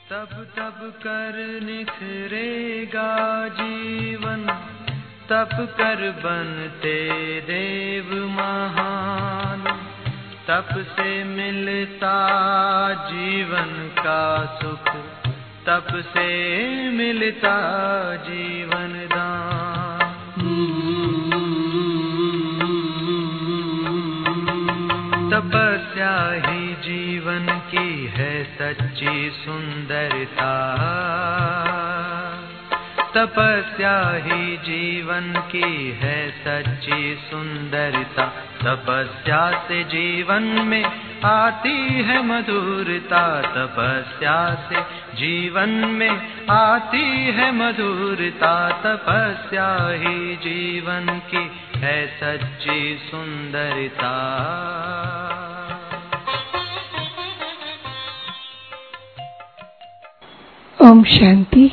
तब तब कर निखरेगा जीवन, तप कर बनते देव महान। तप से मिलता जीवन का सुख, तप से मिलता जीवन दान। तपस्या ही जीवन की है सच्ची सुंदरता, तपस्या ही जीवन की है सच्ची सुंदरता। तपस्या से जीवन में आती है मधुरता, तपस्या से जीवन में आती है मधुरता। तपस्या ही जीवन की है सच्ची सुंदरता। ओम शांति।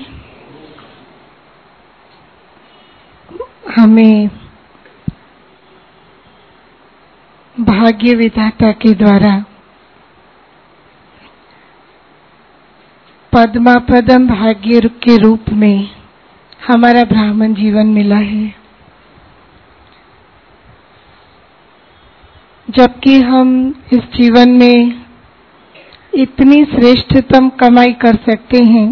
हमें भाग्य विधाता के द्वारा पद्मापदम भाग्य के रूप में हमारा ब्राह्मण जीवन मिला है, जबकि हम इस जीवन में इतनी श्रेष्ठतम कमाई कर सकते हैं,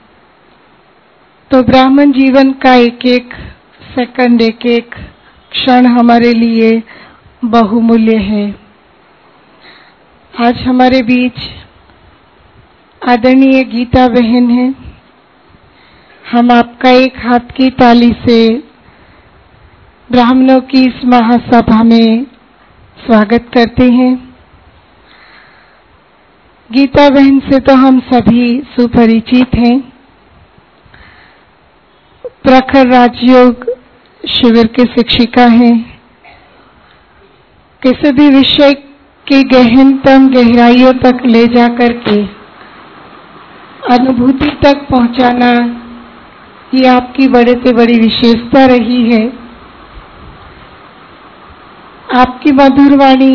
तो ब्राह्मण जीवन का एक एक सेकंड, एक एक क्षण हमारे लिए बहुमूल्य है। आज हमारे बीच आदरणीय गीता बहन है। हम आपका एक हाथ की ताली से ब्राह्मणों की इस महासभा में स्वागत करते हैं। गीता बहन से तो हम सभी सुपरिचित हैं। प्रखर राजयोग शिविर के शिक्षिका हैं। किसी भी विषय की गहनतम गहराइयों तक ले जाकर के अनुभूति तक पहुंचाना, ये आपकी बड़े से बड़ी विशेषता रही है। आपकी मधुर वाणी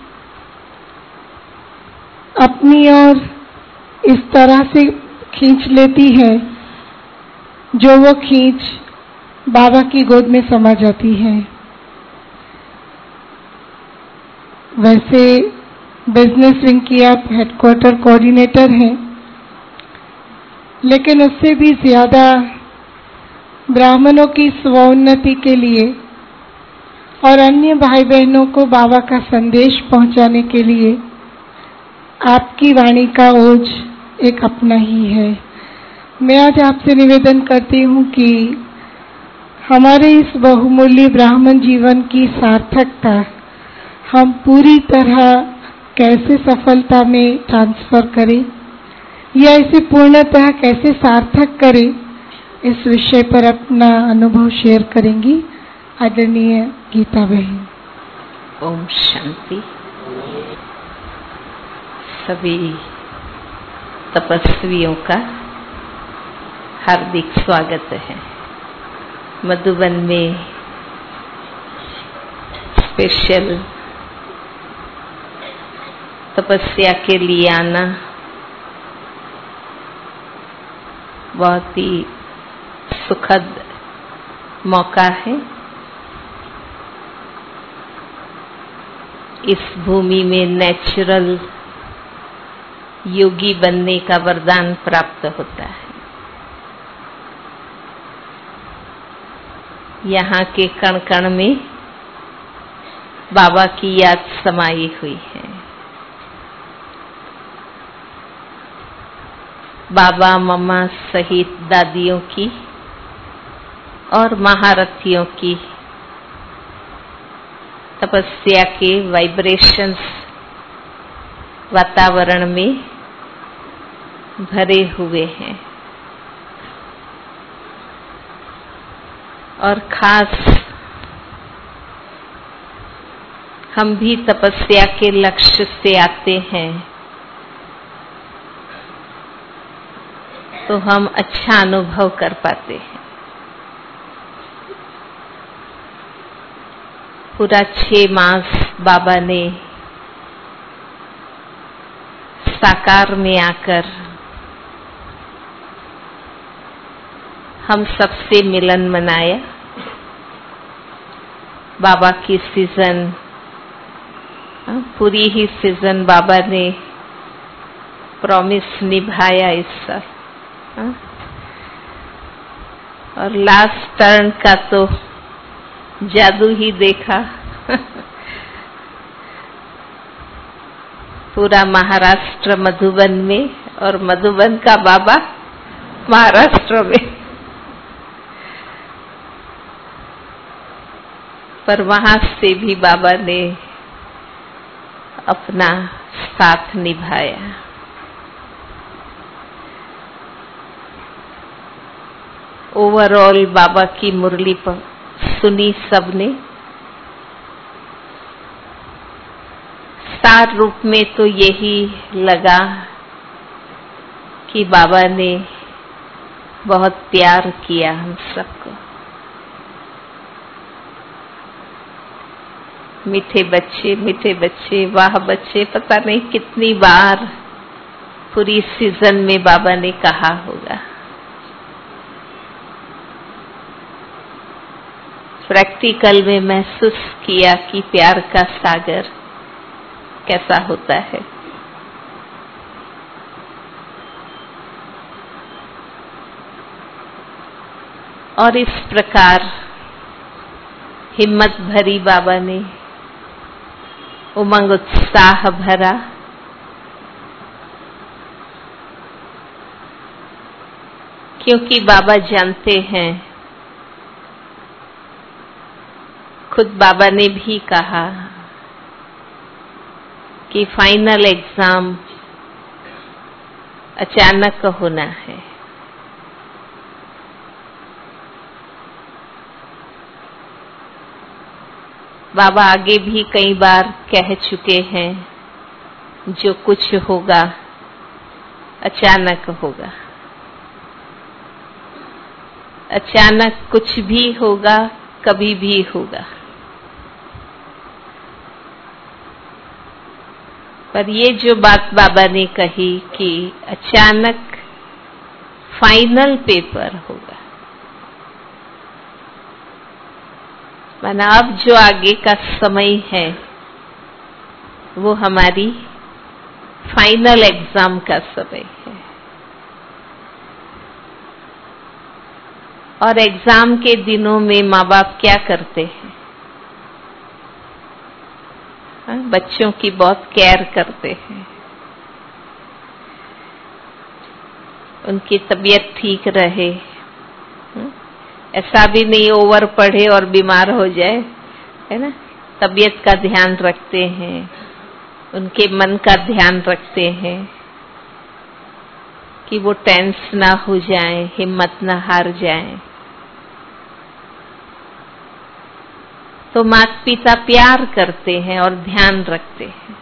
अपनी ओर इस तरह से खींच लेती है, जो वो खींच बाबा की गोद में समा जाती है। वैसे बिजनेस विंग की आप हेडक्वार्टर कोऑर्डिनेटर हैं, लेकिन उससे भी ज्यादा ब्राह्मणों की स्वोन्नति के लिए और अन्य भाई बहनों को बाबा का संदेश पहुंचाने के लिए आपकी वाणी का ओज एक अपना ही है। मैं आज आपसे निवेदन करती हूँ कि हमारे इस बहुमूल्य ब्राह्मण जीवन की सार्थकता हम पूरी तरह कैसे सफलता में ट्रांसफर करें, या इसे पूर्णतः कैसे सार्थक करें, इस विषय पर अपना अनुभव शेयर करेंगी आदरणीय गीता बहन। ओम शांति। सभी तपस्वियों का हार्दिक स्वागत है। मधुबन में स्पेशल तपस्या के लिए आना बहुत ही सुखद मौका है। इस भूमि में नेचुरल योगी बनने का वरदान प्राप्त होता है। यहाँ के कण कण में बाबा की याद समाई हुई है। बाबा मम्मा सहित दादियों की और महारथियों की तपस्या के वाइब्रेशंस वातावरण में भरे हुए हैं। और खास हम भी तपस्या के लक्ष्य से आते हैं, तो हम अच्छा अनुभव कर पाते हैं। पूरा 6 मास बाबा ने साकार में आकर हम सबसे मिलन मनाया। बाबा की सीजन, पूरी ही सीजन बाबा ने प्रॉमिस निभाया इस साल। और लास्ट टर्न का तो जादू ही देखा। पूरा महाराष्ट्र मधुबन में और मधुबन का बाबा महाराष्ट्र में। पर वहां से भी बाबा ने अपना साथ निभाया। ओवरऑल बाबा की मुरली पर सुनी सबने। सार रूप में तो यही लगा कि बाबा ने बहुत प्यार किया हम सबको। मीठे बच्चे, वाह बच्चे, पता नहीं कितनी बार पूरी सीजन में बाबा ने कहा होगा। प्रैक्टिकल में महसूस किया कि प्यार का सागर कैसा होता है। और इस प्रकार हिम्मत भरी बाबा ने, उमंग उत्साह भरा, क्योंकि बाबा जानते हैं, खुद बाबा ने भी कहा कि फाइनल एग्जाम अचानक होना है। बाबा आगे भी कई बार कह चुके हैं, जो कुछ होगा अचानक होगा। अचानक कुछ भी होगा, कभी भी होगा। पर ये जो बात बाबा ने कही कि अचानक फाइनल पेपर होगा, माना अब जो आगे का समय है वो हमारी फाइनल एग्जाम का समय है। और एग्जाम के दिनों में माँ बाप क्या करते हैं? बच्चों की बहुत केयर करते हैं, उनकी तबीयत ठीक रहे। ऐसा भी नहीं ओवर पढ़े और बीमार हो जाए, है ना। तबीयत का ध्यान रखते हैं, उनके मन का ध्यान रखते हैं कि वो टेंस ना हो जाए, हिम्मत ना हार जाए। तो माता पिता प्यार करते हैं और ध्यान रखते हैं।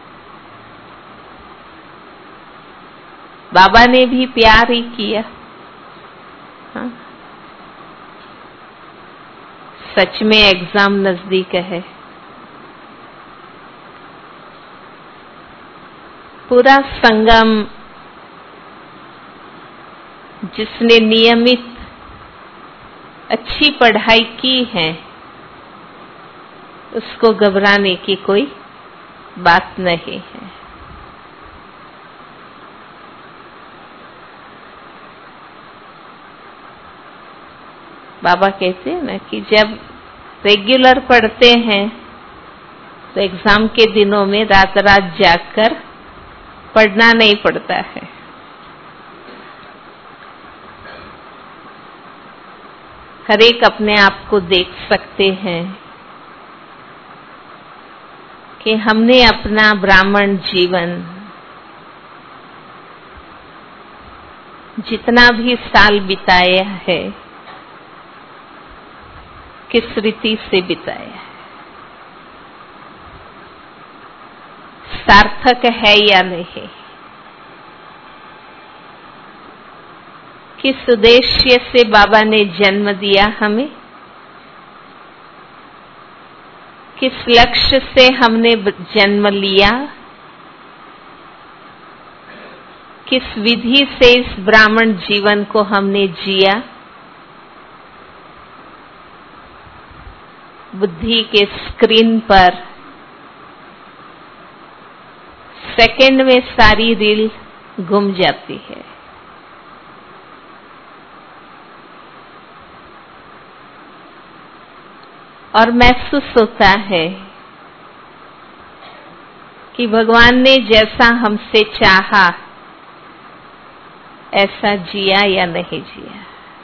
बाबा ने भी प्यार ही किया। हाँ? सच में एग्जाम नजदीक है। पूरा संगम जिसने नियमित अच्छी पढ़ाई की है, उसको घबराने की कोई बात नहीं है। बाबा कहते हैं ना कि जब रेगुलर पढ़ते हैं तो एग्जाम के दिनों में रात रात जागकर पढ़ना नहीं पड़ता है। हर एक अपने आप को देख सकते हैं कि हमने अपना ब्राह्मण जीवन जितना भी साल बिताया है, किस रीति से बिताया है, सार्थक है या नहीं, किस उद्देश्य से बाबा ने जन्म दिया हमें, किस लक्ष्य से हमने जन्म लिया, किस विधि से इस ब्राह्मण जीवन को हमने जिया, बुद्धि के स्क्रीन पर सेकंड में सारी रील घूम जाती है। और महसूस होता है कि भगवान ने जैसा हमसे चाहा ऐसा जिया या नहीं जिया।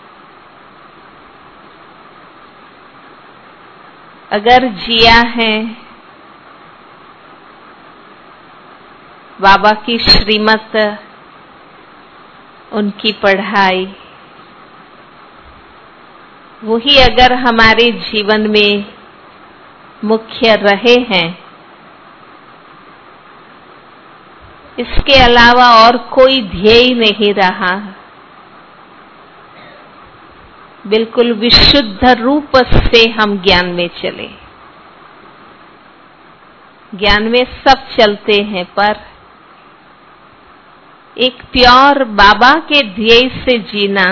अगर जिया है, बाबा की श्रीमत, उनकी पढ़ाई, वही अगर हमारे जीवन में मुख्य रहे हैं, इसके अलावा और कोई ध्येय नहीं रहा, बिल्कुल विशुद्ध रूप से हम ज्ञान में चले। ज्ञान में सब चलते हैं, पर एक प्योर बाबा के ध्येय से जीना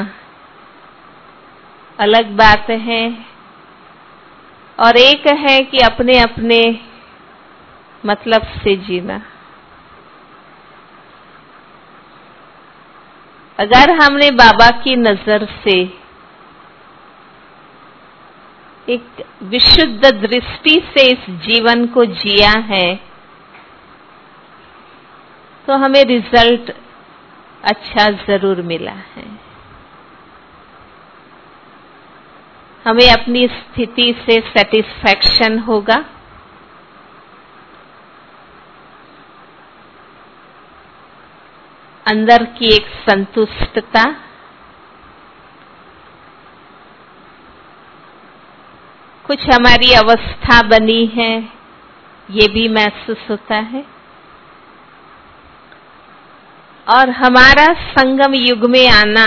अलग बात है, और एक है कि अपने अपने मतलब से जीना। अगर हमने बाबा की नजर से एक विशुद्ध दृष्टि से इस जीवन को जिया है, तो हमें रिजल्ट अच्छा जरूर मिला है। हमें अपनी स्थिति से सेटिस्फैक्शन होगा, अंदर की एक संतुष्टता, कुछ हमारी अवस्था बनी है, ये भी महसूस होता है। और हमारा संगम युग में आना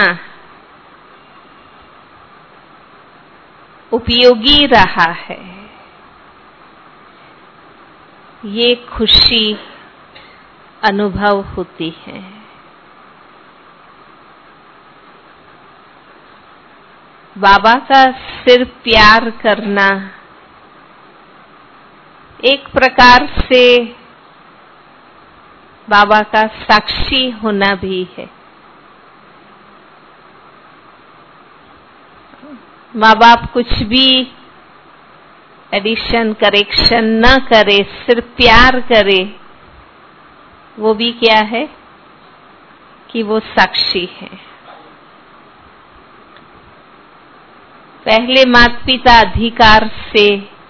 उपयोगी रहा है, ये खुशी अनुभव होती है। बाबा का सिर्फ प्यार करना एक प्रकार से बाबा का साक्षी होना भी है। माँ बाप कुछ भी एडिशन करेक्शन न करे, सिर्फ प्यार करे, वो भी क्या है कि वो साक्षी है। पहले माता पिता अधिकार से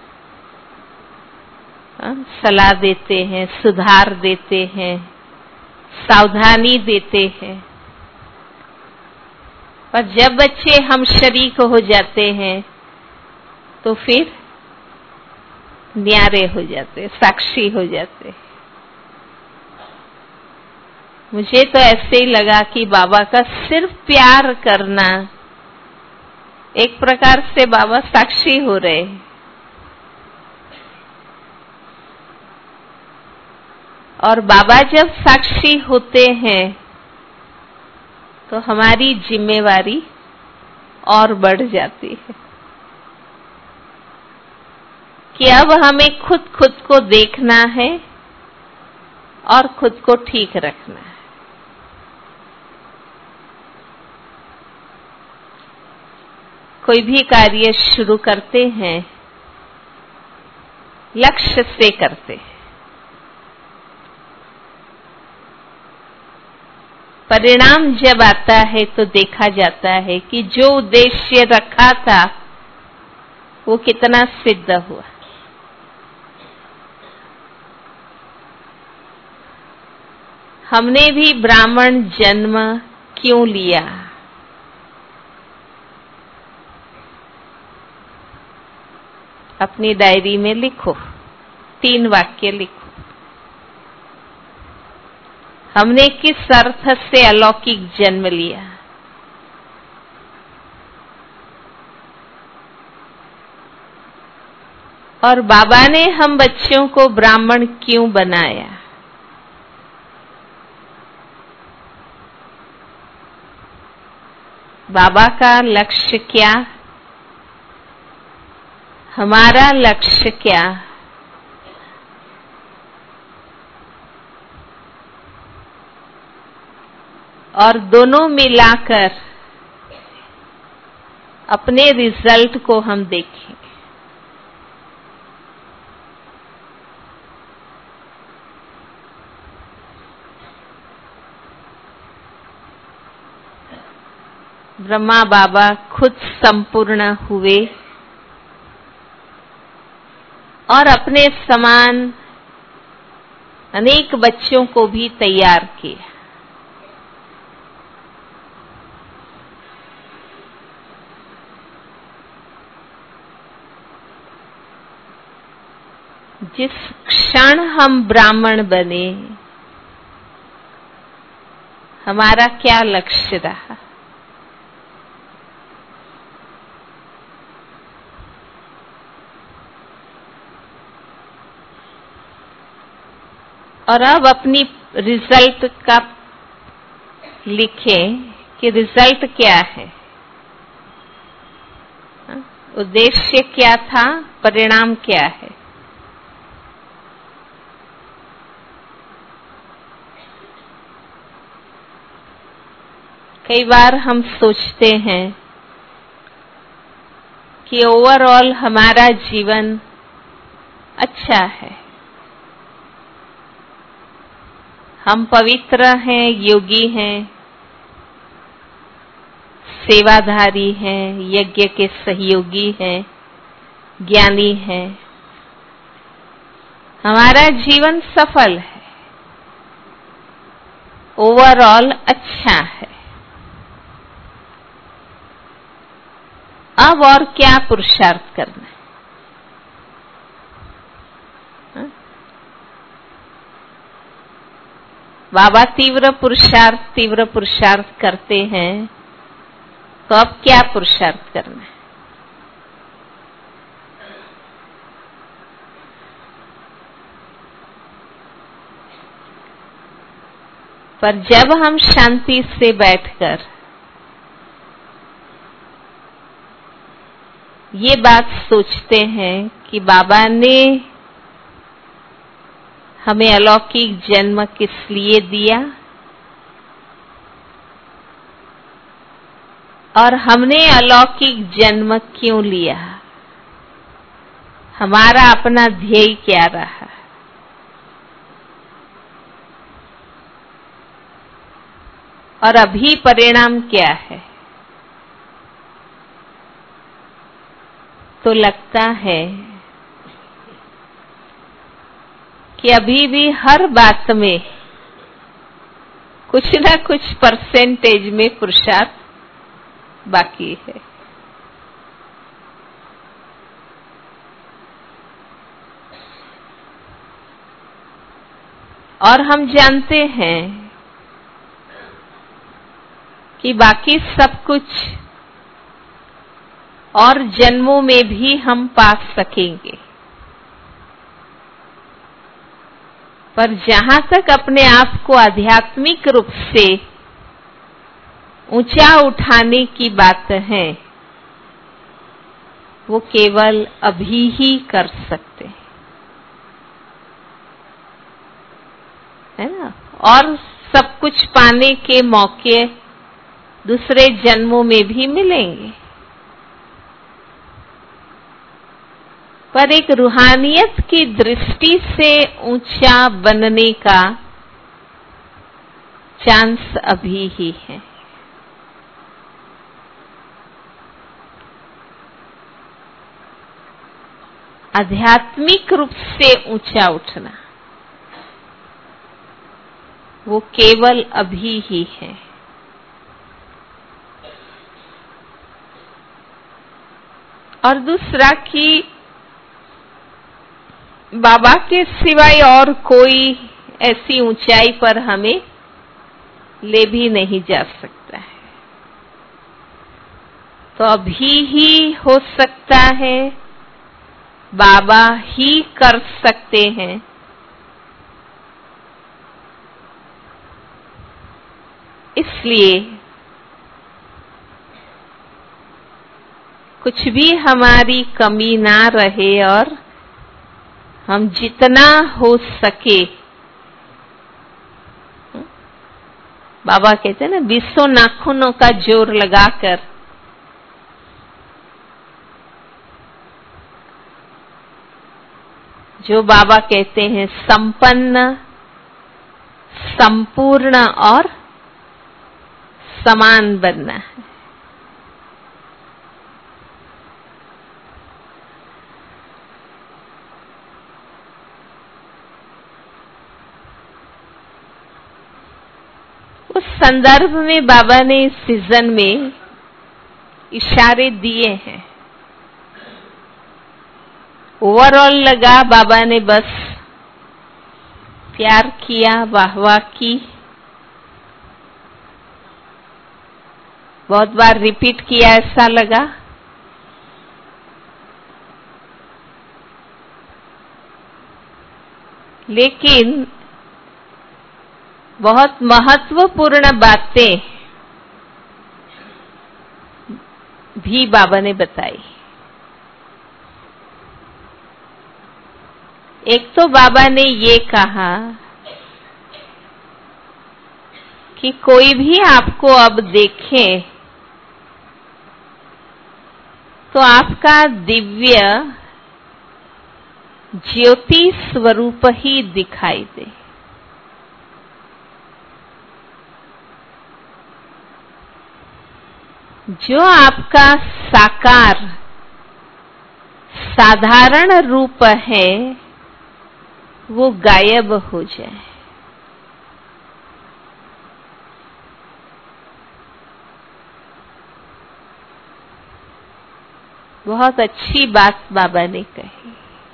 सलाह देते हैं, सुधार देते हैं, सावधानी देते हैं, और जब बच्चे हम शरीक हो जाते हैं तो फिर न्यारे हो जाते, साक्षी हो जाते। मुझे तो ऐसे ही लगा कि बाबा का सिर्फ प्यार करना एक प्रकार से बाबा साक्षी हो रहे हैं। और बाबा जब साक्षी होते हैं तो हमारी जिम्मेवारी और बढ़ जाती है कि अब हमें खुद को देखना है और खुद को ठीक रखना है। कोई भी कार्य शुरू करते हैं, लक्ष्य से करते हैं, परिणाम जब आता है तो देखा जाता है कि जो उद्देश्य रखा था वो कितना सिद्ध हुआ। हमने भी ब्राह्मण जन्म क्यों लिया? अपनी डायरी में लिखो, 3 वाक्य लिखो। हमने किस अर्थ से अलौकिक जन्म लिया? और बाबा ने हम बच्चों को ब्राह्मण क्यों बनाया? बाबा का लक्ष्य क्या? हमारा लक्ष्य क्या, और दोनों मिलाकर अपने रिजल्ट को हम देखें। ब्रह्मा बाबा खुद संपूर्ण हुए और अपने समान अनेक बच्चों को भी तैयार किया। जिस क्षण हम ब्राह्मण बने, हमारा क्या लक्ष्य रहा? और अब अपनी रिजल्ट का लिखें कि रिजल्ट क्या है, उद्देश्य क्या था, परिणाम क्या है। कई बार हम सोचते हैं कि ओवरऑल हमारा जीवन अच्छा है, हम पवित्र हैं, योगी हैं, सेवाधारी हैं, यज्ञ के सहयोगी हैं, ज्ञानी हैं, हमारा जीवन सफल है, ओवरऑल अच्छा है। अब और क्या पुरुषार्थ करना है? बाबा तीव्र पुरुषार्थ करते हैं, तो अब क्या पुरुषार्थ करना है? पर जब हम शांति से बैठकर ये बात सोचते हैं कि बाबा ने हमें अलौकिक जन्म किस लिए दिया और हमने अलौकिक जन्म क्यों लिया, हमारा अपना ध्येय क्या रहा, और अभी परिणाम क्या है, तो लगता है कि अभी भी हर बात में कुछ ना कुछ परसेंटेज में पुरुषार्थ बाकी है। और हम जानते हैं कि बाकी सब कुछ और जन्मों में भी हम पा सकेंगे, पर जहां तक अपने आप को आध्यात्मिक रूप से ऊंचा उठाने की बात है, वो केवल अभी ही कर सकते हैं, है ना। और सब कुछ पाने के मौके दूसरे जन्मों में भी मिलेंगे, पर एक रूहानियत की दृष्टि से ऊंचा बनने का चांस अभी ही है। आध्यात्मिक रूप से ऊंचा उठना वो केवल अभी ही है। और दूसरा कि बाबा के सिवाय और कोई ऐसी ऊंचाई पर हमें ले भी नहीं जा सकता है। तो अभी ही हो सकता है, बाबा ही कर सकते हैं। इसलिए कुछ भी हमारी कमी ना रहे और हम जितना हो सके, बाबा कहते हैं ना, 20 नाखूनों का जोर लगाकर जो बाबा कहते हैं संपन्न, संपूर्ण और समान बनना है। उस संदर्भ में बाबा ने इस सीजन में इशारे दिए हैं। ओवरऑल लगा बाबा ने बस प्यार किया, वाहवाह की, बहुत बार रिपीट किया ऐसा लगा। लेकिन बहुत महत्वपूर्ण बातें भी बाबा ने बताई। एक तो बाबा ने ये कहा कि कोई भी आपको अब देखे तो आपका दिव्य ज्योति स्वरूप ही दिखाई दे। जो आपका साकार साधारण रूप है वो गायब हो जाए। बहुत अच्छी बात बाबा ने कही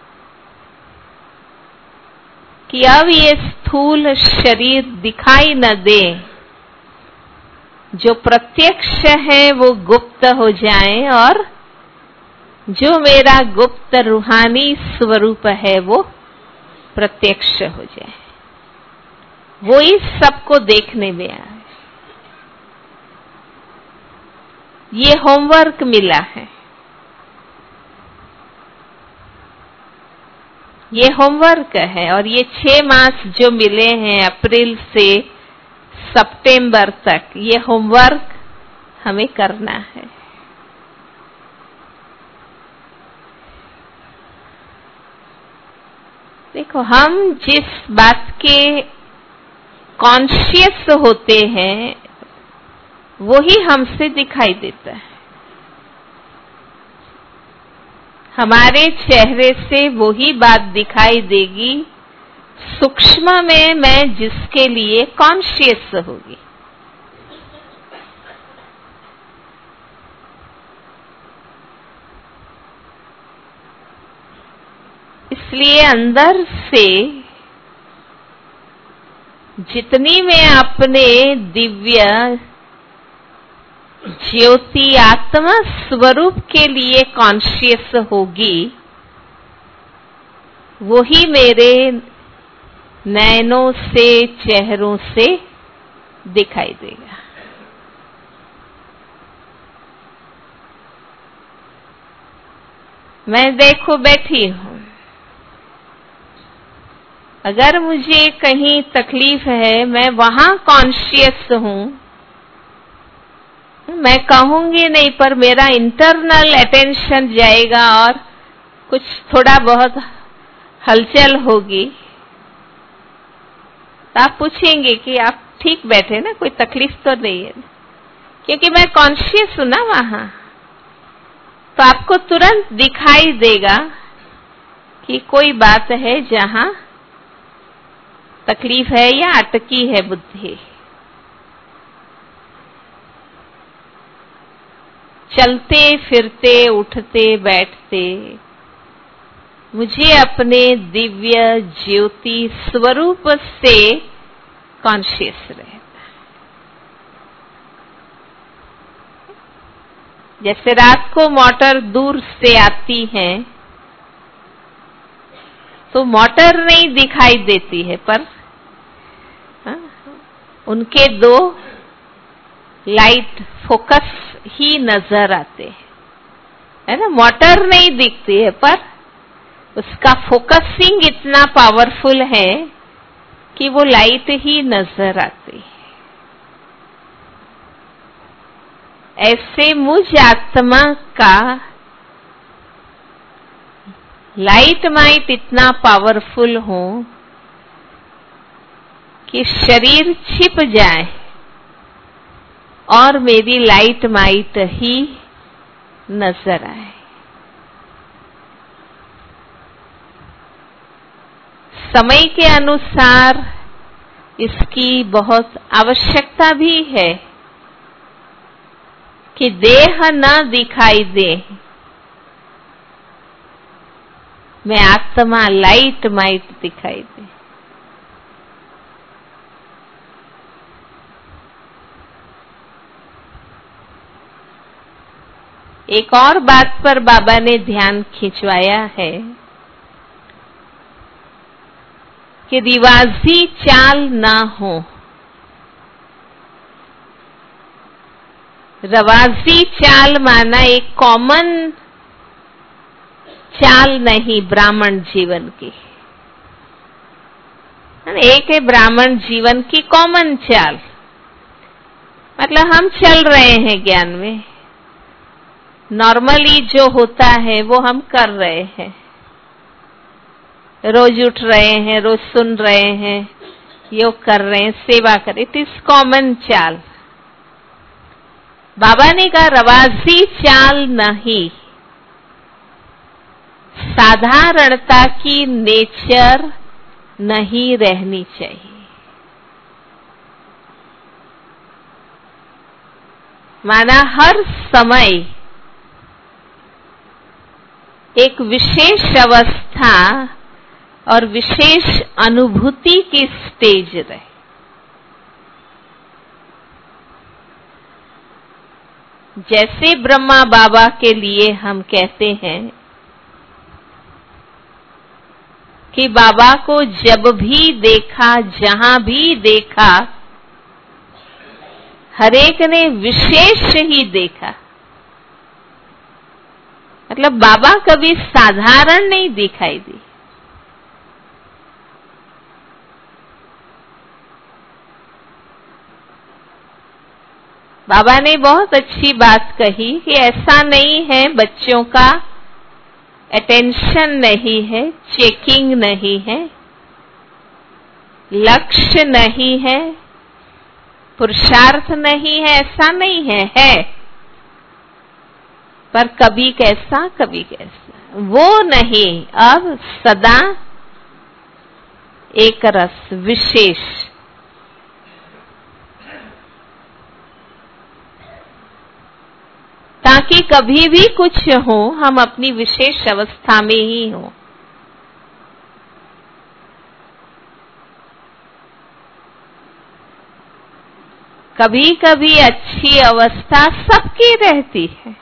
कि अब ये स्थूल शरीर दिखाई न दे, जो प्रत्यक्ष है वो गुप्त हो जाए और जो मेरा गुप्त रूहानी स्वरूप है वो प्रत्यक्ष हो जाए। वो इस सबको देखने में आए। ये होमवर्क मिला है। ये होमवर्क है और ये 6 मास जो मिले हैं अप्रैल से सितंबर तक, ये होमवर्क हमें करना है। देखो, हम जिस बात के कॉन्शियस होते हैं वो ही हमसे दिखाई देता है। हमारे चेहरे से वही बात दिखाई देगी सूक्ष्म में मैं जिसके लिए कॉन्शियस होगी। इसलिए अंदर से जितनी मैं अपने दिव्य ज्योति आत्मा स्वरूप के लिए कॉन्शियस होगी, वही मेरे नैनों से, चेहरों से दिखाई देगा। मैं देखो बैठी हूं, अगर मुझे कहीं तकलीफ है मैं वहां कॉन्शियस हूं, मैं कहूंगी नहीं पर मेरा इंटरनल अटेंशन जाएगा और कुछ थोड़ा बहुत हलचल होगी। तो आप पूछेंगे कि आप ठीक बैठे ना, कोई तकलीफ तो नहीं है, क्योंकि मैं कॉन्शियस हूं ना वहां। तो आपको तुरंत दिखाई देगा कि कोई बात है जहां तकलीफ है या अटकी है बुद्धि। चलते फिरते उठते बैठते मुझे अपने दिव्य ज्योति स्वरूप से कॉन्शियस रहना। जैसे रात को मोटर दूर से आती है तो मोटर नहीं दिखाई देती है, पर उनके 2 लाइट फोकस ही नजर आते हैं। है ना, मोटर नहीं दिखती है पर उसका फोकसिंग इतना पावरफुल है कि वो लाइट ही नजर आती है। ऐसे मुझ आत्मा का लाइट माइट इतना पावरफुल हो कि शरीर छिप जाए और मेरी लाइट माइट ही नजर आए। समय के अनुसार इसकी बहुत आवश्यकता भी है कि देह न दिखाई दे, मैं आत्मा लाइट माइट दिखाई दे। एक और बात पर बाबा ने ध्यान खिंचवाया है कि रिवाजी चाल ना हो। रवाजी चाल माना एक कॉमन चाल नहीं ब्राह्मण जीवन की। एक है ब्राह्मण जीवन की कॉमन चाल, मतलब हम चल रहे हैं ज्ञान में, नॉर्मली जो होता है वो हम कर रहे हैं, रोज उठ रहे हैं, रोज सुन रहे हैं, योग कर रहे हैं, सेवा कर रहे, इट इज कॉमन चाल। बाबा ने कहा रवाजी चाल नहीं, साधारणता की नेचर नहीं रहनी चाहिए। माना हर समय एक विशेष अवस्था और विशेष अनुभूति की स्टेज रहे। जैसे ब्रह्मा बाबा के लिए हम कहते हैं कि बाबा को जब भी देखा, जहां भी देखा, हरेक ने विशेष ही देखा। मतलब बाबा कभी साधारण नहीं दिखाई दी। बाबा ने बहुत अच्छी बात कही कि ऐसा नहीं है बच्चों का अटेंशन नहीं है, चेकिंग नहीं है, लक्ष्य नहीं है, पुरुषार्थ नहीं है, ऐसा नहीं है, पर कभी कैसा कभी कैसा, वो नहीं, अब सदा एक रस विशेष। ताकि कभी भी कुछ हो हम अपनी विशेष अवस्था में ही हो। कभी कभी अच्छी अवस्था सबकी रहती है,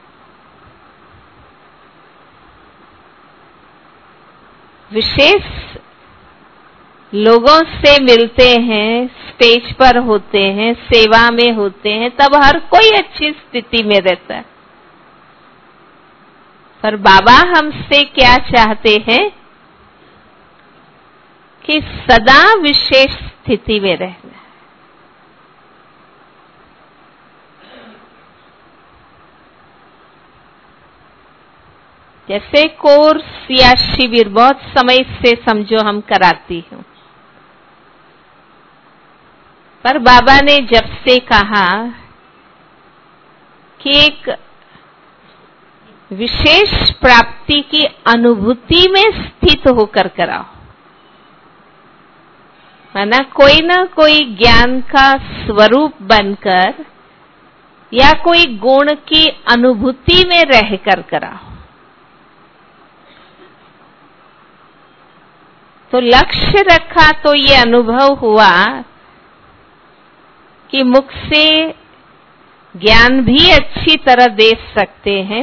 विशेष लोगों से मिलते हैं, स्टेज पर होते हैं, सेवा में होते हैं, तब हर कोई अच्छी स्थिति में रहता है। पर बाबा हमसे क्या चाहते हैं कि सदा विशेष स्थिति में रहना। जैसे कोर्स या शिविर बहुत समय से समझो हम कराती हूं, पर बाबा ने जब से कहा कि एक विशेष प्राप्ति की अनुभूति में स्थित होकर कराओ, माना कोई ना कोई ज्ञान का स्वरूप बनकर या कोई गुण की अनुभूति में रहकर कराओ। तो लक्ष्य रखा तो ये अनुभव हुआ कि मुख से ज्ञान भी अच्छी तरह दे सकते हैं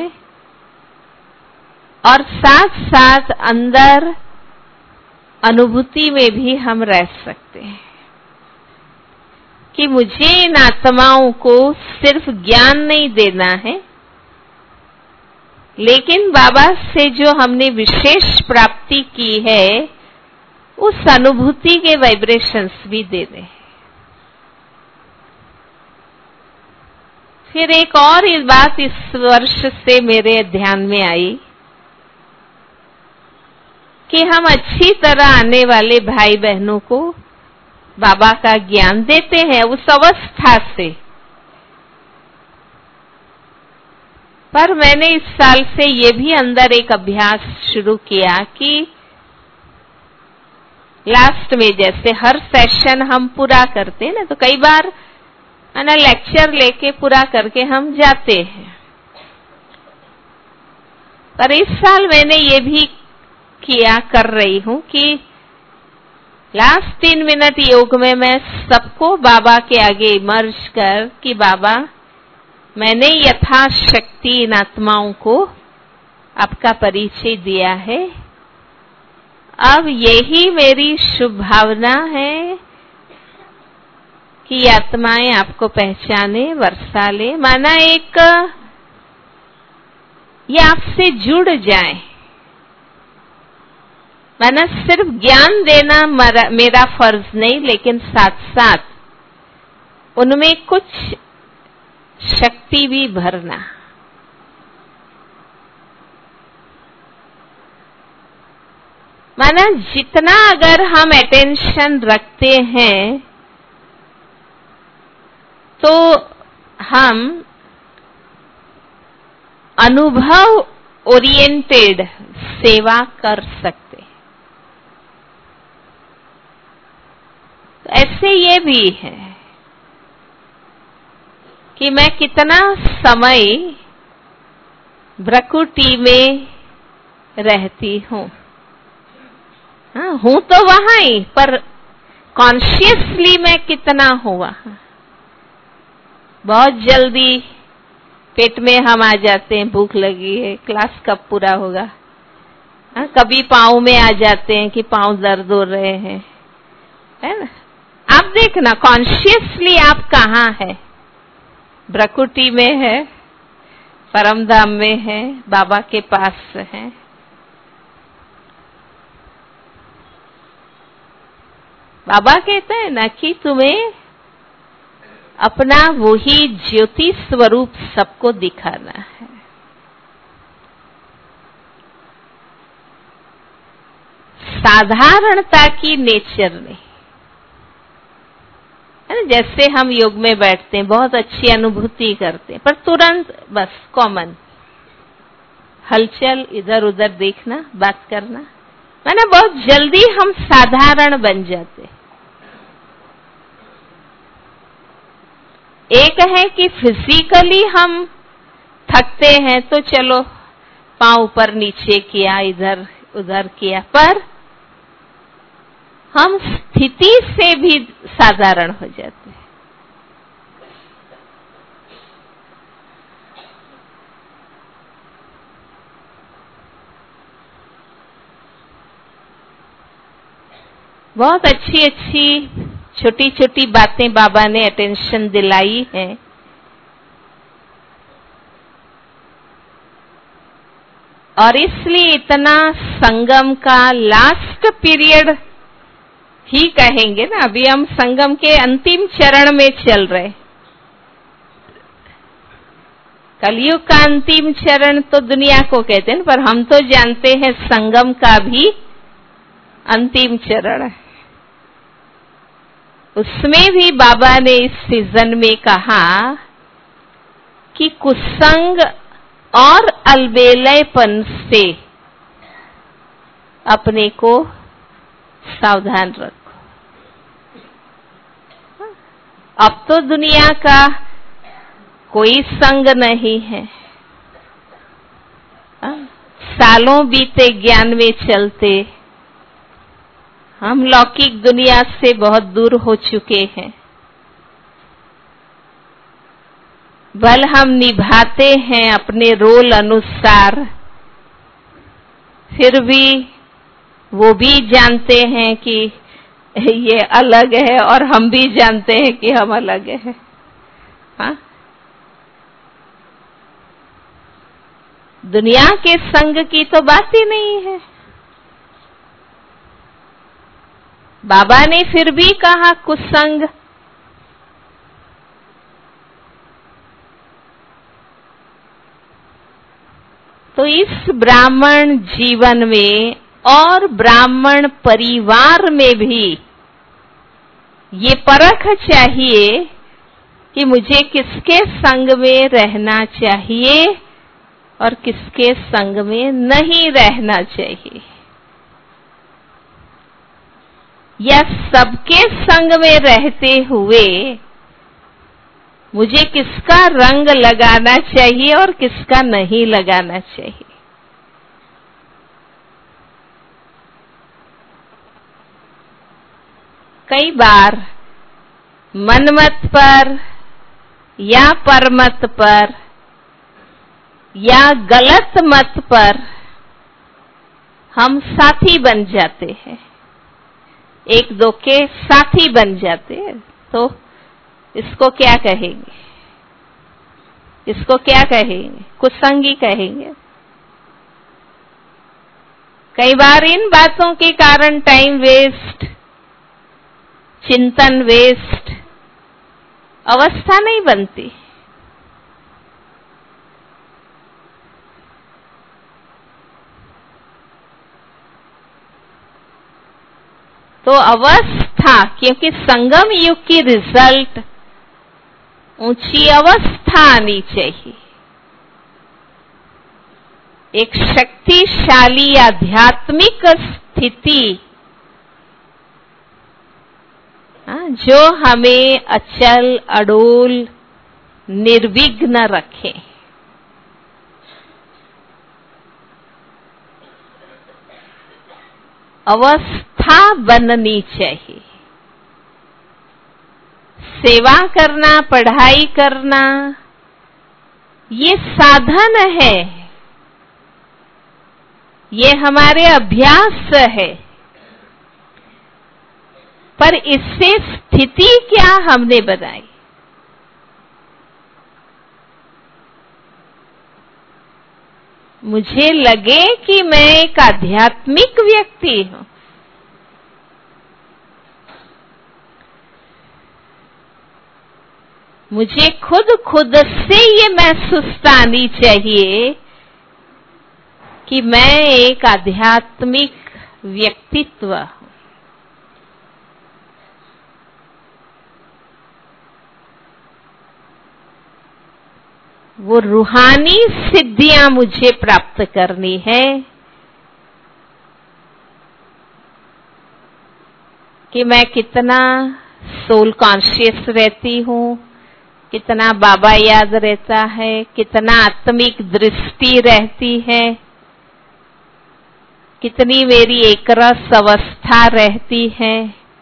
और साथ साथ अंदर अनुभूति में भी हम रह सकते हैं कि मुझे इन आत्माओं को सिर्फ ज्ञान नहीं देना है, लेकिन बाबा से जो हमने विशेष प्राप्ति की है उस अनुभूति के वाइब्रेशंस भी दे रहे हैं। फिर एक और इस बात इस वर्ष से मेरे ध्यान में आई कि हम अच्छी तरह आने वाले भाई बहनों को बाबा का ज्ञान देते हैं उस अवस्था से, पर मैंने इस साल से ये भी अंदर एक अभ्यास शुरू किया कि लास्ट में जैसे हर सेशन हम पूरा करते हैं ना, तो कई बार है ना लेक्चर लेके पूरा करके हम जाते हैं, पर इस साल मैंने ये भी कर रही हूं कि लास्ट 3 मिनट योग में मैं सबको बाबा के आगे इमर्ज कर कि बाबा मैंने यथाशक्ति इन आत्माओं को आपका परिचय दिया है, अब यही मेरी शुभ भावना है कि ये आत्माएं आपको पहचाने, वर्षा ले, माना एक ये आपसे जुड़ जाए, माना सिर्फ ज्ञान देना मेरा फर्ज नहीं, लेकिन साथ साथ उनमें कुछ शक्ति भी भरना। माना जितना अगर हम अटेंशन रखते हैं तो हम अनुभव ओरिएंटेड सेवा कर सकते। तो ऐसे ये भी है कि मैं कितना समय भ्रकुटी में रहती हूँ। हाँ, हूं तो वहां ही, पर कॉन्शियसली मैं कितना हुआ। बहुत जल्दी पेट में हम आ जाते हैं, भूख लगी है, क्लास कब पूरा होगा। हाँ, कभी पाँव में आ जाते हैं कि पाँव दर्द हो रहे हैं, है ना। आप देखना कॉन्शियसली आप कहाँ है, भ्रकुटी में है, परम धाम में है, बाबा के पास है। बाबा कहते हैं ना कि तुम्हें अपना वही ज्योति स्वरूप सबको दिखाना है। साधारणता की नेचर ने, है ना, जैसे हम योग में बैठते हैं, बहुत अच्छी अनुभूति करते हैं, पर तुरंत बस कॉमन हलचल, इधर उधर देखना, बात करना, माना बहुत जल्दी हम साधारण बन जाते। एक है कि फिजिकली हम थकते हैं तो चलो पांव ऊपर नीचे किया, इधर उधर किया, पर हम स्थिति से भी साधारण हो जाते हैं। बहुत अच्छी अच्छी छोटी छोटी बातें बाबा ने अटेंशन दिलाई है। और इसलिए इतना संगम का लास्ट पीरियड ही कहेंगे ना, अभी हम संगम के अंतिम चरण में चल रहे। कलयुग का अंतिम चरण तो दुनिया को कहते हैं, पर हम तो जानते हैं संगम का भी अंतिम चरण है। उसमें भी बाबा ने इस सीजन में कहा कि कुसंग और अलबेलेपन से अपने को सावधान रखो। अब तो दुनिया का कोई संग नहीं है। सालों बीते ज्ञान में चलते हम लौकिक दुनिया से बहुत दूर हो चुके हैं। बल हम निभाते हैं अपने रोल अनुसार, फिर भी वो भी जानते हैं कि ये अलग है और हम भी जानते हैं कि हम अलग हैं। हाँ? दुनिया के संग की तो बात ही नहीं है। बाबा ने फिर भी कहा कुसंग। तो इस ब्राह्मण जीवन में और ब्राह्मण परिवार में भी ये परख चाहिए कि मुझे किसके संग में रहना चाहिए और किसके संग में नहीं रहना चाहिए, या सबके संग में रहते हुए मुझे किसका रंग लगाना चाहिए और किसका नहीं लगाना चाहिए। कई बार मनमत पर या परमत पर या गलत मत पर हम साथी बन जाते हैं, एक दो के साथी बन जाते हैं। तो इसको क्या कहेंगे? इसको क्या कहेंगे? कुसंगी कहेंगे। कई बार इन बातों के कारण टाइम वेस्ट, चिंतन वेस्ट, अवस्था नहीं बनती। तो अवस्था, क्योंकि संगम युग की रिजल्ट ऊंची अवस्था आनी चाहिए, एक शक्तिशाली आध्यात्मिक स्थिति जो हमें अचल अडोल निर्विघ्न रखे। अवस्था बननी चाहिए। सेवा करना, पढ़ाई करना, ये साधन है, ये हमारे अभ्यास है, पर इससे स्थिति क्या हमने बनाई? मुझे लगे कि मैं एक आध्यात्मिक व्यक्ति हूं। मुझे खुद से ये महसूस आनी चाहिए कि मैं एक आध्यात्मिक व्यक्तित्व हूं। वो रूहानी सिद्धियां मुझे प्राप्त करनी है कि मैं कितना सोल कॉन्शियस रहती हूँ, कितना बाबा याद रहता है, कितना आत्मिक दृष्टि रहती है, कितनी मेरी एकरस अवस्था रहती है,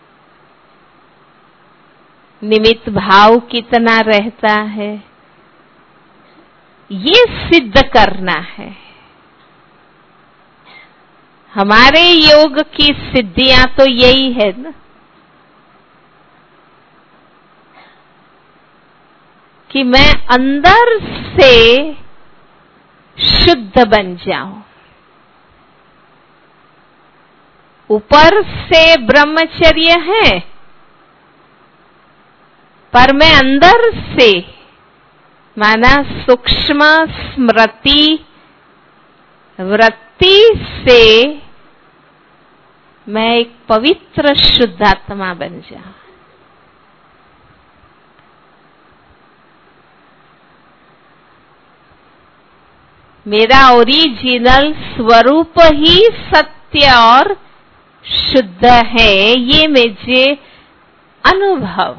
निमित्त भाव कितना रहता है, ये सिद्ध करना है। हमारे योग की सिद्धियां तो यही है ना, कि मैं अंदर से शुद्ध बन जाऊं। ऊपर से ब्रह्मचर्य है, पर मैं अंदर से, माना सूक्ष्म स्मृति वृत्ति से मैं एक पवित्र शुद्धात्मा बन जाऊं। मेरा ओरिजिनल स्वरूप ही सत्य और शुद्ध है, ये मुझे अनुभव।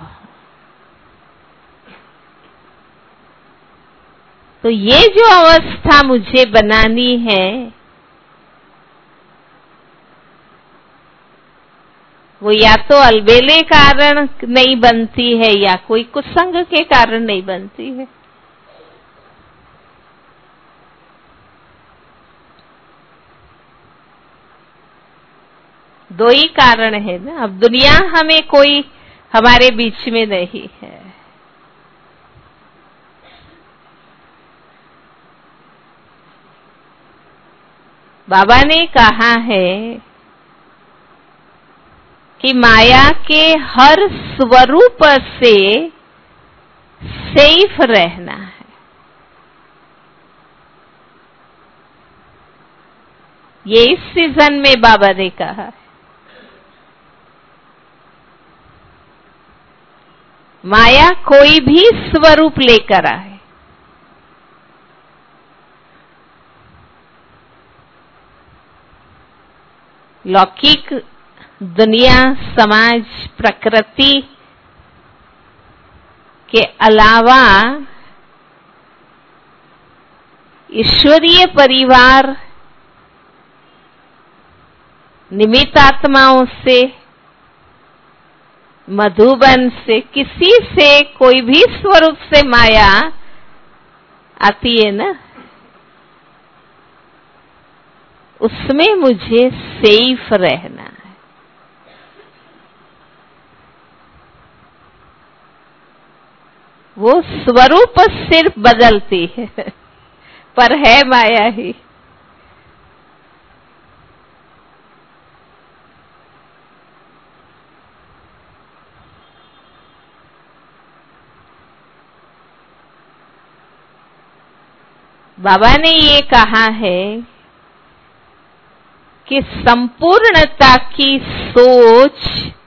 तो ये जो अवस्था मुझे बनानी है, वो या तो अलबेले कारण नहीं बनती है या कोई कुसंग के कारण नहीं बनती है। दो ही कारण है ना। अब दुनिया हमें कोई हमारे बीच में नहीं है। बाबा ने कहा है कि माया के हर स्वरूप से सेफ रहना है। ये इस सीजन में बाबा ने कहा है। माया कोई भी स्वरूप लेकर आए, लौकिक दुनिया, समाज, प्रकृति के अलावा ईश्वरीय परिवार, निमित्त आत्माओं से, मधुबन से, किसी से, कोई भी स्वरूप से माया आती है ना, उसमें मुझे सेफ रहना है। वो स्वरूप सिर्फ बदलती है पर है माया ही। बाबा ने ये कहा है कि संपूर्णता की सोच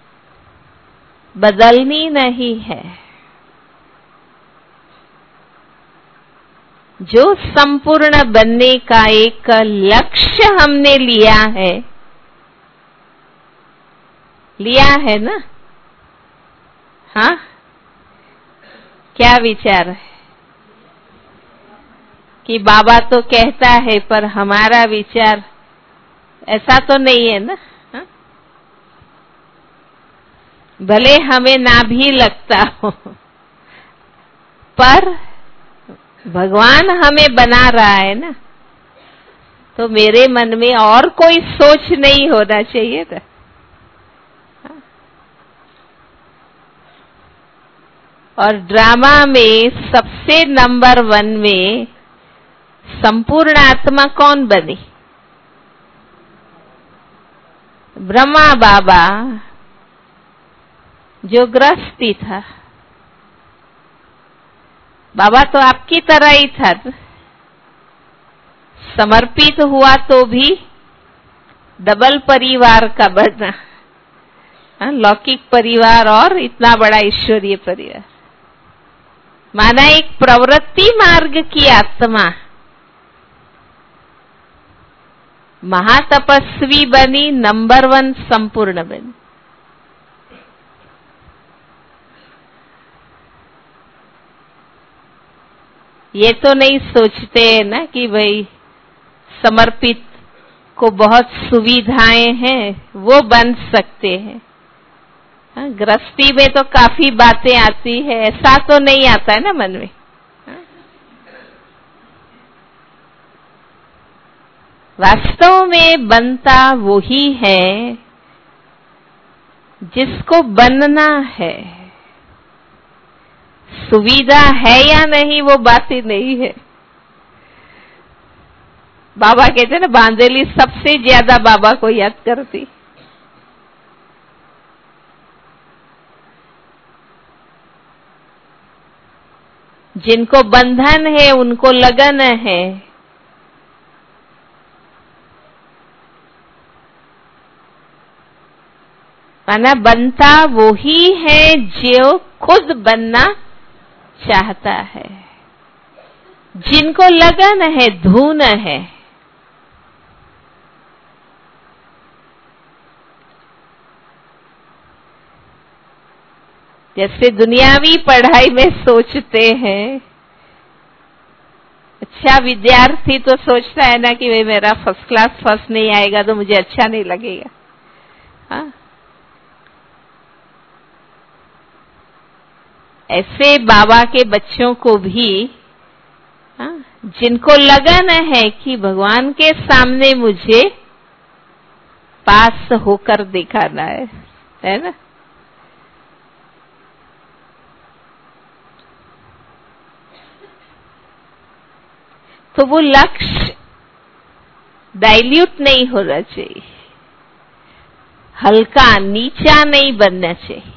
बदलनी नहीं है। जो संपूर्ण बनने का एक लक्ष्य हमने लिया है ना, हाँ, क्या विचार है कि बाबा तो कहता है पर हमारा विचार ऐसा तो नहीं है ना, हाँ? भले हमें ना भी लगता हो पर भगवान हमें बना रहा है ना, तो मेरे मन में और कोई सोच नहीं होना चाहिए था। और ड्रामा में सबसे नंबर 1 में संपूर्ण आत्मा कौन बनी? ब्रह्मा बाबा, जो गृहस्थी था। बाबा तो आपकी तरह ही था, समर्पित हुआ तो भी डबल परिवार का बनना, लौकिक परिवार और इतना बड़ा ईश्वरीय परिवार, माना एक प्रवृत्ति मार्ग की आत्मा महातपस्वी बनी, नंबर 1 संपूर्ण बनी। ये तो नहीं सोचते ना कि भाई समर्पित को बहुत सुविधाएं हैं, वो बन सकते हैं। गृहस्थी में तो काफी बातें आती है, ऐसा तो नहीं आता है ना मन में। वास्तव में बनता वही है जिसको बनना है। सुविधा है या नहीं वो बात ही नहीं है। बाबा कहते हैं ना, बांदेली सबसे ज्यादा बाबा को याद करती। जिनको बंधन है उनको लगन है। माना बनता वो ही है जो खुद बनना चाहता है, जिनको लगन है, धुन है। जैसे दुनियावी पढ़ाई में सोचते हैं, अच्छा विद्यार्थी तो सोचता है ना कि भाई मेरा फर्स्ट क्लास फर्स्ट नहीं आएगा तो मुझे अच्छा नहीं लगेगा। हाँ, ऐसे बाबा के बच्चों को भी, हाँ, जिनको लगन है कि भगवान के सामने मुझे पास होकर दिखाना है ना। तो वो लक्ष्य डाइल्यूट नहीं होना चाहिए, हल्का नीचा नहीं बनना चाहिए।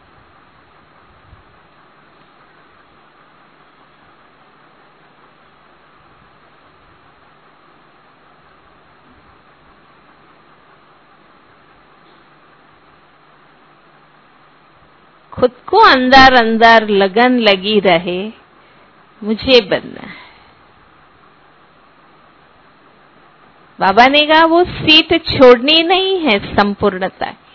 खुद को अंदर अंदर लगन लगी रहे, मुझे बनना है। बाबा ने कहा वो सीट छोड़नी नहीं है संपूर्णता की।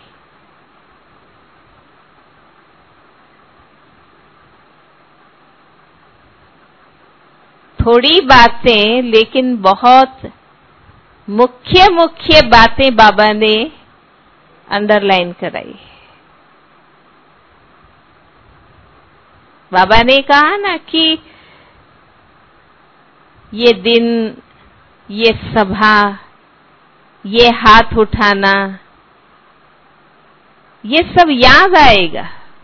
थोड़ी बातें लेकिन बहुत मुख्य मुख्य बातें बाबा ने अंडरलाइन कराई। बाबा ने कहा ना कि ये दिन, ये सभा, ये हाथ उठाना, ये सब याद आएगा।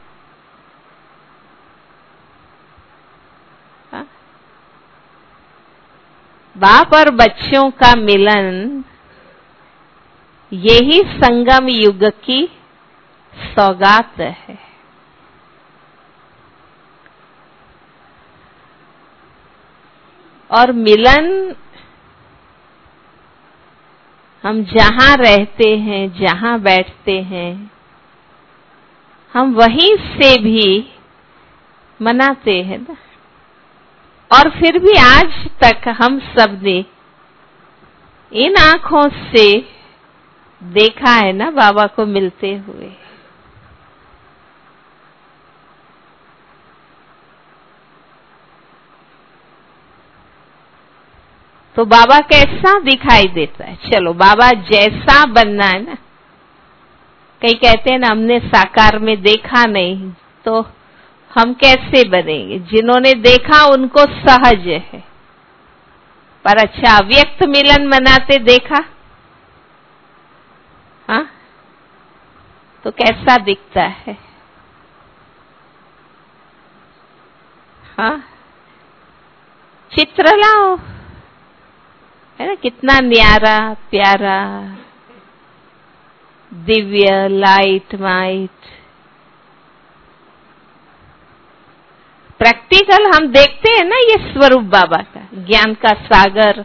बाप और बच्चों का मिलन, यही संगम युग की सौगात है। और मिलन हम जहां रहते हैं, जहां बैठते हैं, हम वहीं से भी मनाते हैं ना। और फिर भी आज तक हम सब ने इन आंखों से देखा है ना बाबा को मिलते हुए। तो बाबा कैसा दिखाई देता है? चलो बाबा जैसा बनना है ना। कई कहते हैं ना हमने साकार में देखा नहीं, तो हम कैसे बनेंगे? जिन्होंने देखा उनको सहज है, पर अच्छा अव्यक्त मिलन मनाते देखा, हाँ, तो कैसा दिखता है? हाँ, चित्र लाओ, है ना, कितना न्यारा प्यारा, दिव्य, लाइट माइट। प्रैक्टिकल हम देखते हैं ना ये स्वरूप बाबा का, ज्ञान का सागर।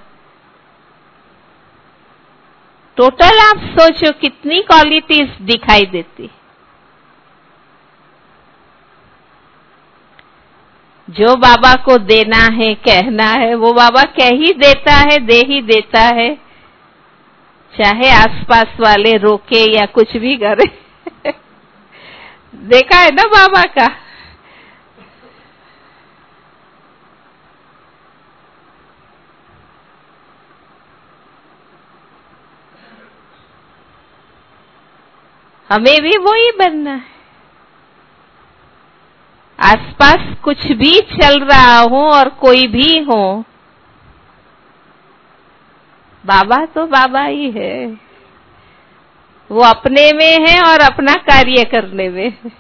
टोटल आप सोचो कितनी क्वालिटीज दिखाई देती। जो बाबा को देना है, कहना है, वो बाबा कह ही देता है, दे ही देता है, चाहे आसपास वाले रोके या कुछ भी करे। देखा है ना बाबा का। हमें भी वही बनना है। आसपास कुछ भी चल रहा हो और कोई भी हो, बाबा तो बाबा ही है। वो अपने में है और अपना कार्य करने में है।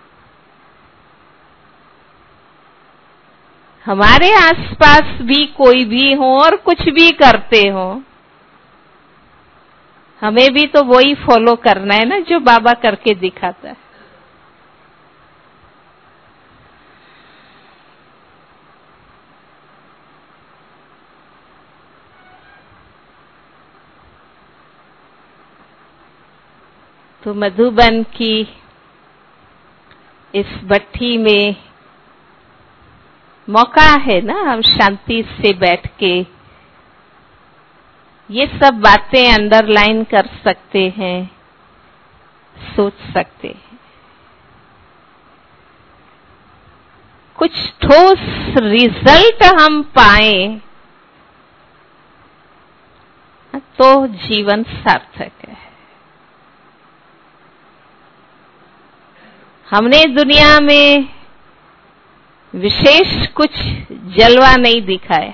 हमारे आसपास भी कोई भी हो और कुछ भी करते हो, हमें भी तो वही फॉलो करना है ना जो बाबा करके दिखाता है। तो मधुबन की इस भट्ठी में मौका है ना, हम शांति से बैठ के ये सब बातें अंडरलाइन कर सकते हैं, सोच सकते हैं। कुछ ठोस रिजल्ट हम पाए तो जीवन सार्थक है। हमने दुनिया में विशेष कुछ जलवा नहीं दिखाया।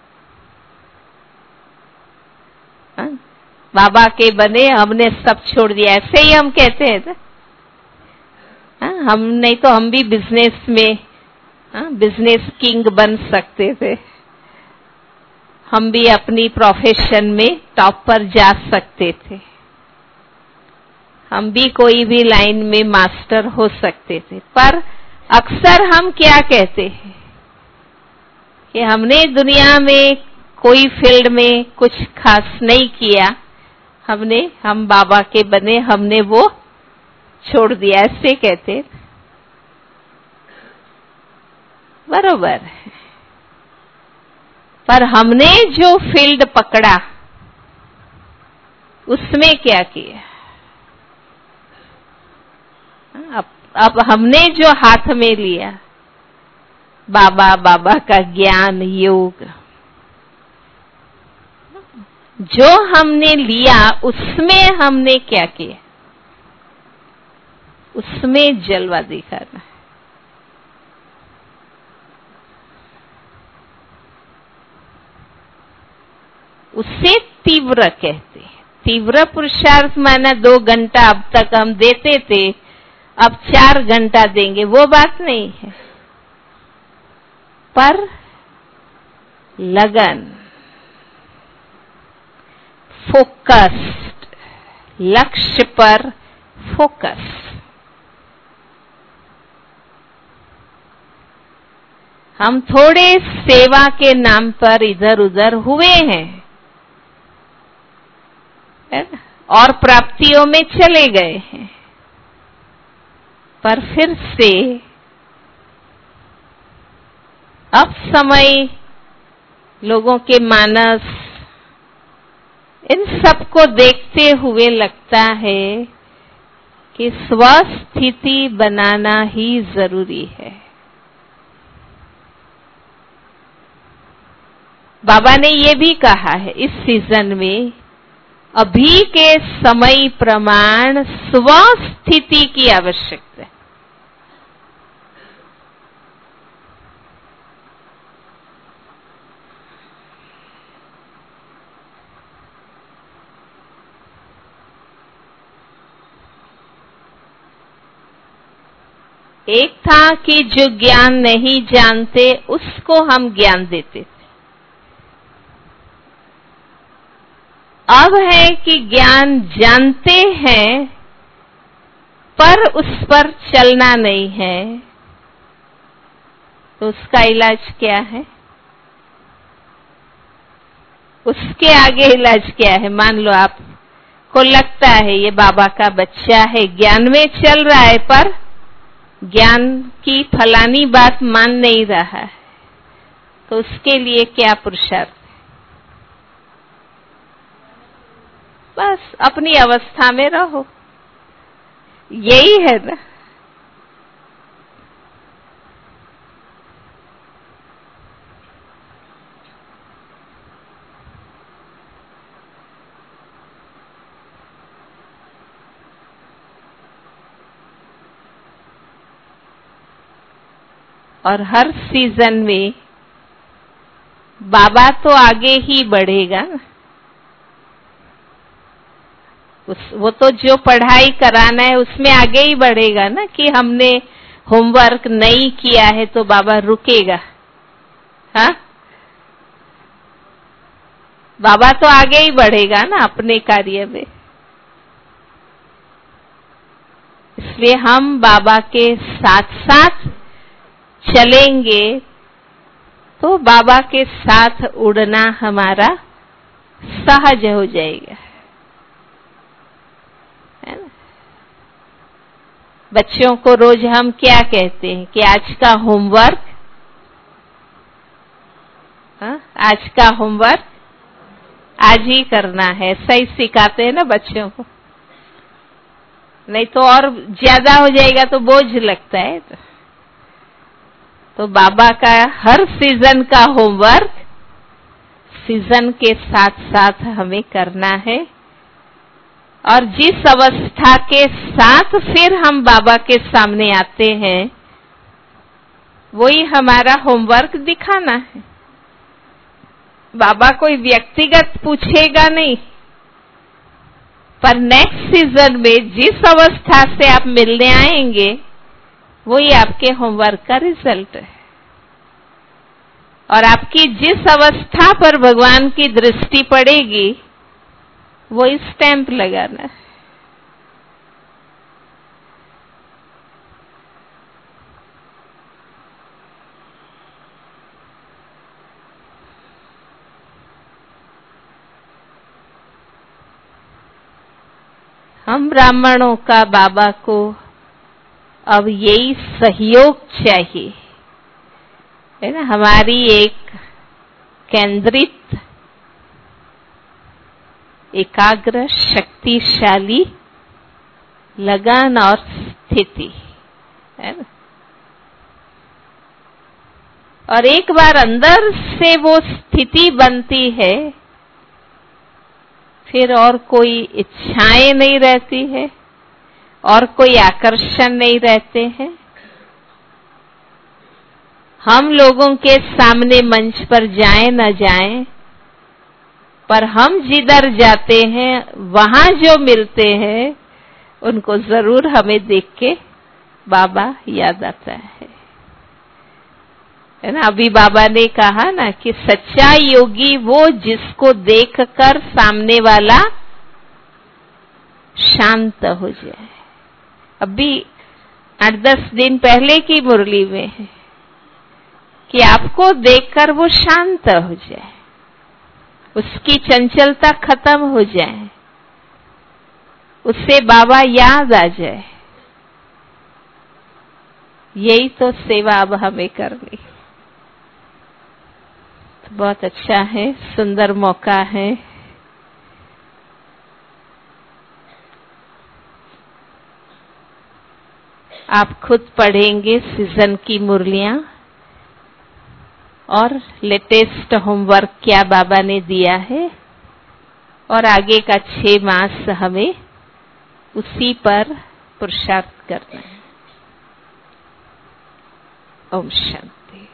बाबा के बने, हमने सब छोड़ दिया, ऐसे ही हम कहते हैं ना। हम नहीं तो हम भी बिजनेस में बिजनेस किंग बन सकते थे। हम भी अपनी प्रोफेशन में टॉप पर जा सकते थे, हम भी कोई भी लाइन में मास्टर हो सकते थे। पर अक्सर हम क्या कहते हैं कि हमने दुनिया में कोई फील्ड में कुछ खास नहीं किया, हम बाबा के बने, हमने वो छोड़ दिया, ऐसे कहते। बरोबर है, पर हमने जो फील्ड पकड़ा उसमें क्या किया? अब हमने जो हाथ में लिया, बाबा का ज्ञान, योग, जो हमने लिया उसमें हमने क्या किया? उसमें जलवा दिखाना है। उसे तीव्र कहते हैं। तीव्र पुरुषार्थ माना 2 घंटा अब तक हम देते थे, अब 4 घंटा देंगे, वो बात नहीं है। पर लगन, फोकस्ड, लक्ष्य पर फोकस। हम थोड़े सेवा के नाम पर इधर उधर हुए हैं, है ना? और प्राप्तियों में चले गए हैं, पर फिर से अब समय, लोगों के मानस, इन सब को देखते हुए लगता है कि स्वस्थिति बनाना ही जरूरी है। बाबा ने ये भी कहा है इस सीजन में, अभी के समय प्रमाण स्वस्थिति की आवश्यकता है। एक था कि जो ज्ञान नहीं जानते उसको हम ज्ञान देते थे, अब है कि ज्ञान जानते हैं पर उस पर चलना नहीं है, तो उसका इलाज क्या है? उसके आगे इलाज क्या है? मान लो आपको लगता है ये बाबा का बच्चा है, ज्ञान में चल रहा है, पर ज्ञान की फलानी बात मान नहीं रहा है, तो उसके लिए क्या पुरुषार्थ? बस अपनी अवस्था में रहो, यही है ना। और हर सीजन में बाबा तो आगे ही बढ़ेगा ना, वो तो जो पढ़ाई कराना है उसमें आगे ही बढ़ेगा ना, कि हमने होमवर्क नहीं किया है तो बाबा रुकेगा? हाँ, बाबा तो आगे ही बढ़ेगा ना अपने कार्य में। इसलिए हम बाबा के साथ साथ चलेंगे तो बाबा के साथ उड़ना हमारा सहज हो जाएगा, है ना। बच्चों को रोज हम क्या कहते हैं कि आज का होमवर्क, आज का होमवर्क आज ही करना है, ऐसा ही सिखाते हैं ना बच्चों को, नहीं तो और ज्यादा हो जाएगा तो बोझ लगता है। तो बाबा का हर सीजन का होमवर्क सीजन के साथ साथ हमें करना है, और जिस अवस्था के साथ फिर हम बाबा के सामने आते हैं वही हमारा होमवर्क दिखाना है। बाबा कोई व्यक्तिगत पूछेगा नहीं, पर नेक्स्ट सीजन में जिस अवस्था से आप मिलने आएंगे वही आपके होमवर्क का रिजल्ट है। और आपकी जिस अवस्था पर भगवान की दृष्टि पड़ेगी वो स्टैंप लगाना है। हम ब्राह्मणों का बाबा को अब यही सहयोग चाहिए, है ना। हमारी एक केंद्रित, एकाग्र, शक्तिशाली लगन और स्थिति, है ना। और एक बार अंदर से वो स्थिति बनती है, फिर और कोई इच्छाएं नहीं रहती है और कोई आकर्षण नहीं रहते हैं। हम लोगों के सामने मंच पर जाएं न जाएं, पर हम जिधर जाते हैं वहां जो मिलते हैं उनको जरूर हमें देख के बाबा याद आता है ना। अभी बाबा ने कहा ना कि सच्चा योगी वो जिसको देखकर सामने वाला शांत हो जाए। अभी 8-10 दिन पहले की मुरली में है कि आपको देखकर वो शांत हो जाए, उसकी चंचलता खत्म हो जाए, उससे बाबा याद आ जाए। यही तो सेवा अब हमें करनी। तो बहुत अच्छा है, सुंदर मौका है। आप खुद पढ़ेंगे सीजन की मुरलियां और लेटेस्ट होमवर्क क्या बाबा ने दिया है, और आगे का 6 मास हमें उसी पर पुरुषार्थ करना है। ओम शांति।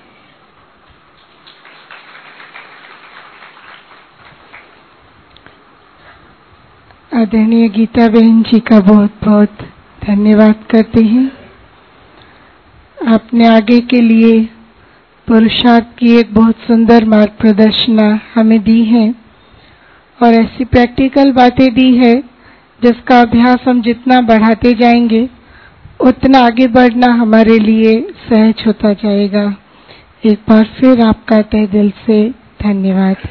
आदरणीय गीता बहन जी का बहुत बहुत धन्यवाद करते हैं। आपने आगे के लिए पुरुषार्थ की एक बहुत सुंदर मार्ग प्रदर्शना हमें दी है और ऐसी प्रैक्टिकल बातें दी है जिसका अभ्यास हम जितना बढ़ाते जाएंगे उतना आगे बढ़ना हमारे लिए सहज होता जाएगा। एक बार फिर आपका तहे दिल से धन्यवाद।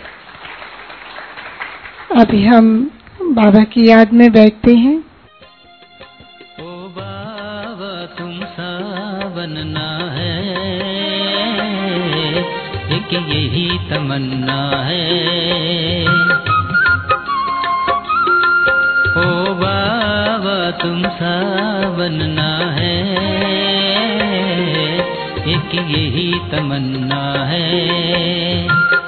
अभी हम बाबा की याद में बैठते हैं। ओ बाबा तुम सा बनना है, एक यही तमन्ना है। ओ बाबा तुम सा बनना है, एक यही तमन्ना है।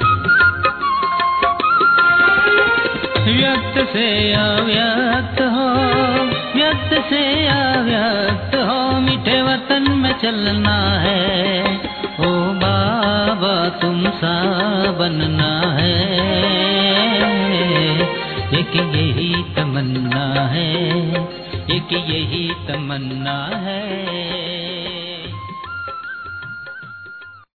व्यक्त से अव्यक्त हो, व्यक्त से अव्यक्त हो, मीठे वतन में चलना है। ओ बाबा तुम सा बनना है, एक यही तमन्ना है, एक यही तमन्ना है।